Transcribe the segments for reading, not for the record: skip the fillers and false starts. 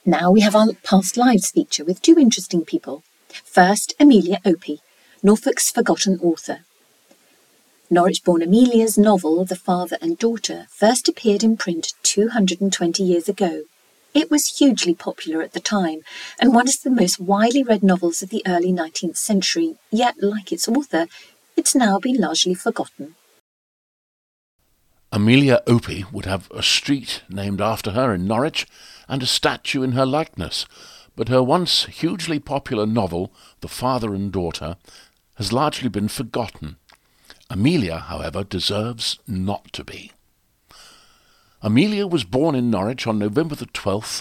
Now we have our Past Lives feature with two interesting people. First, Amelia Opie, Norfolk's forgotten author. Norwich-born Amelia's novel, The Father and Daughter, first appeared in print 220 years ago. It was hugely popular at the time, and one of the most widely read novels of the early 19th century, yet, like its author, it's now been largely forgotten. Amelia Opie would have a street named after her in Norwich and a statue in her likeness, but her once hugely popular novel, The Father and Daughter, has largely been forgotten. Amelia, however, deserves not to be. Amelia was born in Norwich on November the 12th,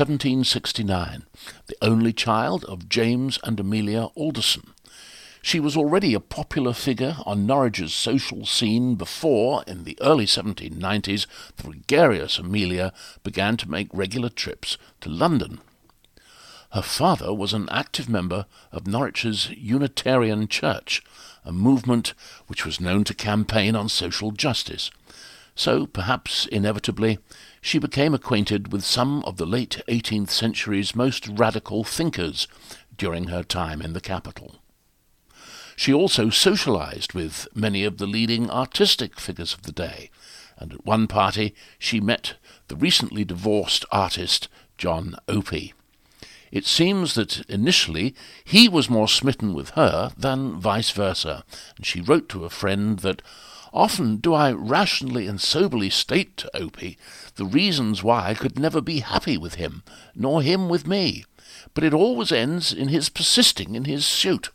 1769, the only child of James and Amelia Alderson. She was already a popular figure on Norwich's social scene before, in the early 1790s, the gregarious Amelia began to make regular trips to London. Her father was an active member of Norwich's Unitarian Church, a movement which was known to campaign on social justice. So, perhaps inevitably, she became acquainted with some of the late 18th century's most radical thinkers during her time in the capital. She also socialized with many of the leading artistic figures of the day, and at one party she met the recently divorced artist John Opie. It seems that initially he was more smitten with her than vice versa, and she wrote to a friend that, "Often do I rationally and soberly state to Opie the reasons why I could never be happy with him, nor him with me, but it always ends in his persisting in his suit."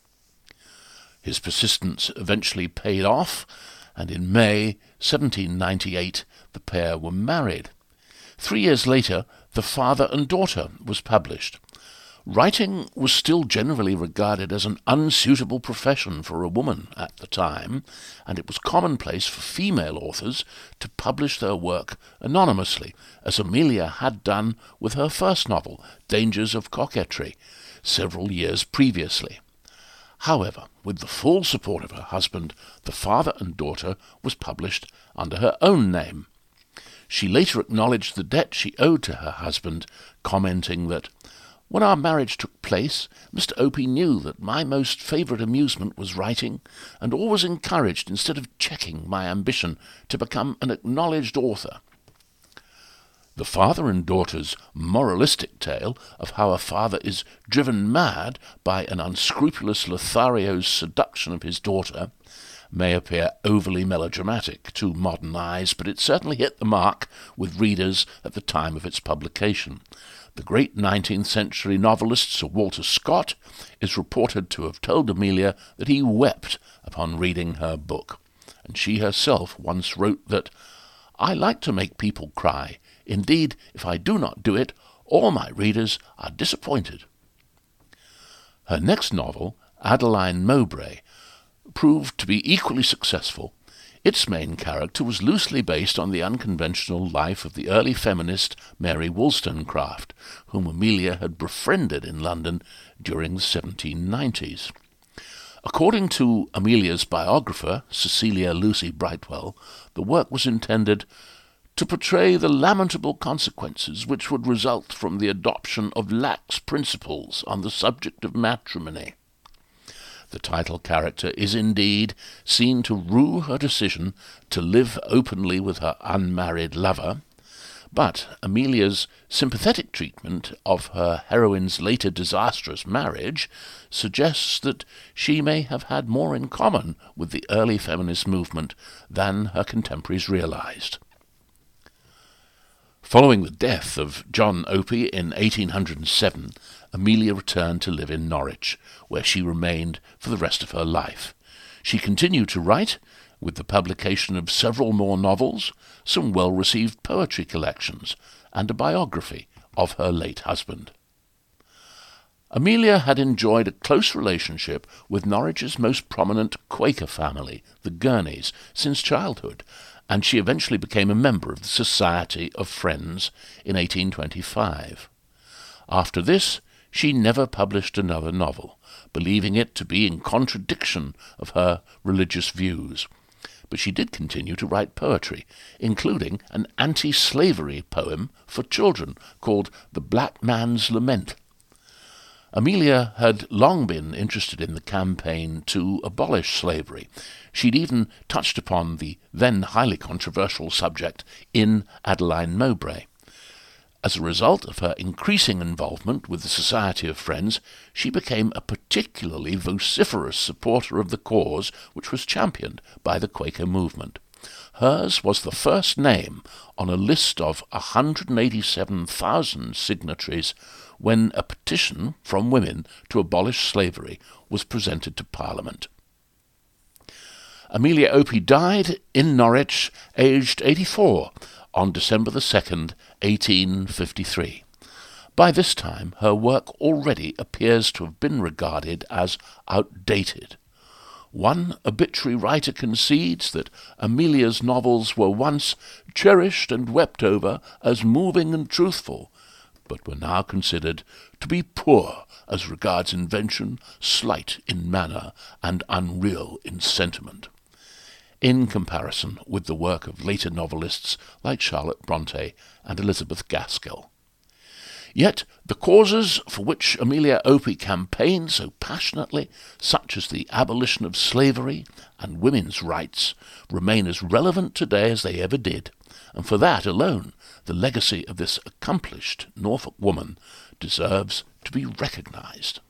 His persistence eventually paid off, and in May 1798 the pair were married. 3 years later, The Father and Daughter was published. Writing was still generally regarded as an unsuitable profession for a woman at the time, and it was commonplace for female authors to publish their work anonymously, as Amelia had done with her first novel, Dangers of Coquetry, several years previously. However, with the full support of her husband, The Father and Daughter was published under her own name. She later acknowledged the debt she owed to her husband, commenting that, "When our marriage took place, Mr. Opie knew that my most favourite amusement was writing, and always encouraged, instead of checking my ambition, to become an acknowledged author." The Father and Daughter's moralistic tale of how a father is driven mad by an unscrupulous Lothario's seduction of his daughter may appear overly melodramatic to modern eyes, but it certainly hit the mark with readers at the time of its publication. The great 19th century novelist Sir Walter Scott is reported to have told Amelia that he wept upon reading her book, and she herself once wrote that, "I like to make people cry. Indeed, if I do not do it, all my readers are disappointed." Her next novel, Adeline Mowbray, proved to be equally successful. Its main character was loosely based on the unconventional life of the early feminist Mary Wollstonecraft, whom Amelia had befriended in London during the 1790s. According to Amelia's biographer, Cecilia Lucy Brightwell, the work was intended to portray the lamentable consequences which would result from the adoption of lax principles on the subject of matrimony. The title character is indeed seen to rue her decision to live openly with her unmarried lover, but Amelia's sympathetic treatment of her heroine's later disastrous marriage suggests that she may have had more in common with the early feminist movement than her contemporaries realized. Following the death of John Opie in 1807, Amelia returned to live in Norwich, where she remained for the rest of her life. She continued to write, with the publication of several more novels, some well-received poetry collections, and a biography of her late husband. Amelia had enjoyed a close relationship with Norwich's most prominent Quaker family, the Gurneys, since childhood, and she eventually became a member of the Society of Friends in 1825. After this, she never published another novel, believing it to be in contradiction of her religious views. but she did continue to write poetry, including an anti-slavery poem for children called The Black Man's Lament. Amelia had long been interested in the campaign to abolish slavery. She'd even touched upon the then highly controversial subject in Adeline Mowbray. As a result of her increasing involvement with the Society of Friends, she became a particularly vociferous supporter of the cause which was championed by the Quaker movement. Hers was the first name on a list of 187,000 signatories when a petition from women to abolish slavery was presented to Parliament. Amelia Opie died in Norwich, aged 84, on December 2nd, 1853. By this time, her work already appears to have been regarded as outdated. One obituary writer concedes that Amelia's novels were once cherished and wept over as moving and truthful, but were now considered to be poor as regards invention, slight in manner, and unreal in sentiment, in comparison with the work of later novelists like Charlotte Bronte and Elizabeth Gaskell. Yet the causes for which Amelia Opie campaigned so passionately, such as the abolition of slavery and women's rights, remain as relevant today as they ever did, and for that alone the legacy of this accomplished Norfolk woman deserves to be recognized.